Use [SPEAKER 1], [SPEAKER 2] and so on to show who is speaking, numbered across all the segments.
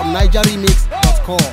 [SPEAKER 1] from nigeremix.com.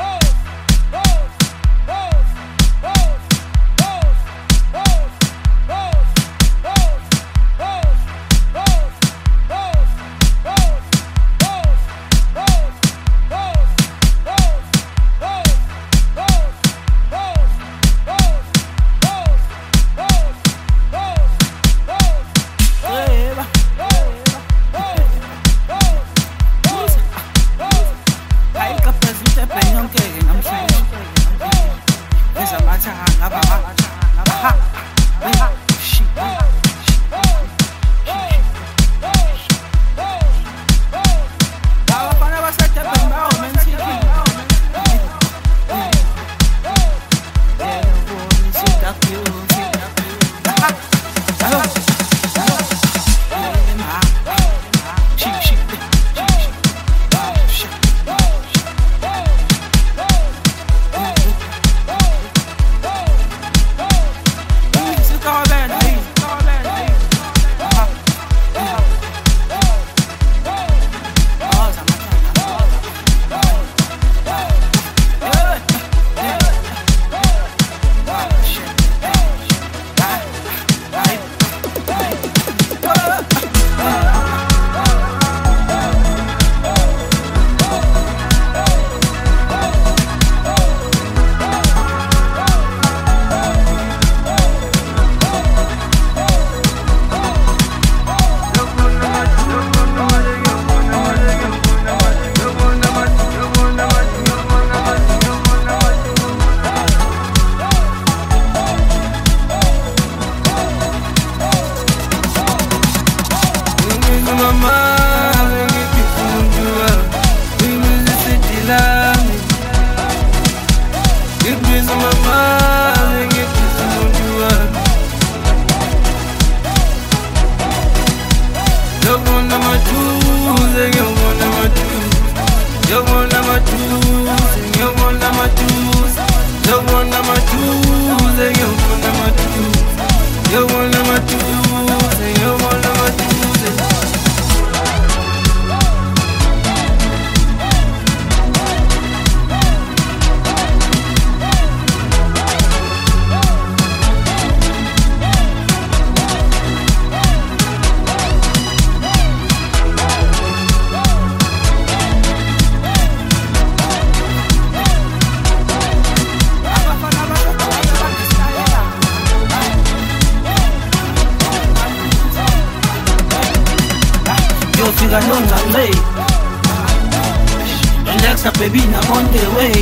[SPEAKER 2] Relax up, baby, I'm on the way.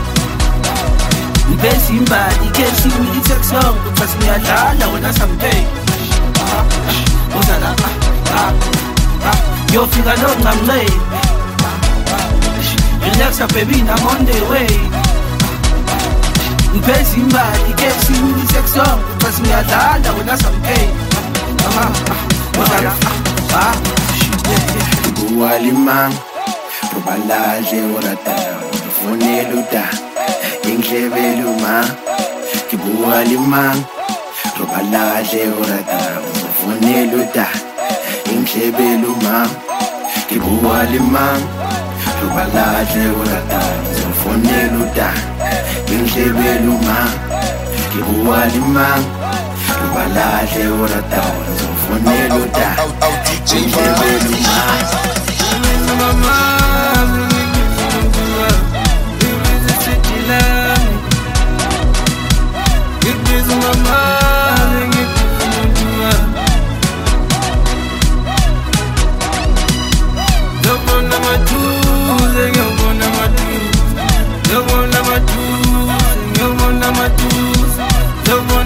[SPEAKER 2] The best in body, can't see me, it's a song. Because me a dollar when I someday. Yo, figure long, I'm late. Relax up, baby, I'm on the way. The best in body, can't see me, it's a song. Because me a dollar when I someday.
[SPEAKER 3] Walimang Rubalaje orata Foneluda Inglebeluma Kibualimang Rubalaje orata Foneluda Inglebeluma Kibualimang Rubalaje orata Foneluda Inglebeluma Kibualimang Rubalaje orata Foneluda Inglebeluma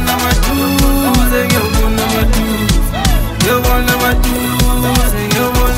[SPEAKER 2] You wanna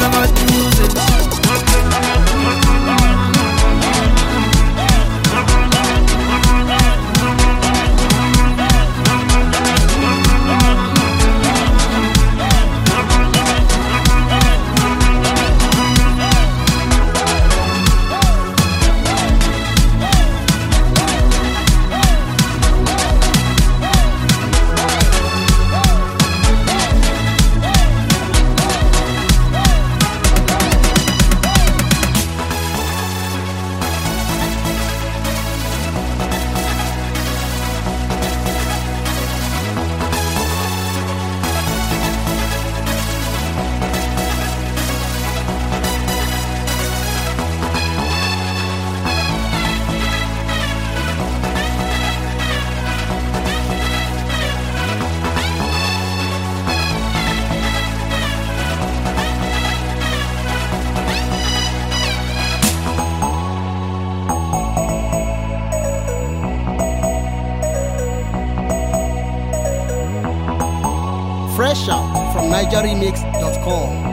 [SPEAKER 1] Fresh out from NigerRemix.com.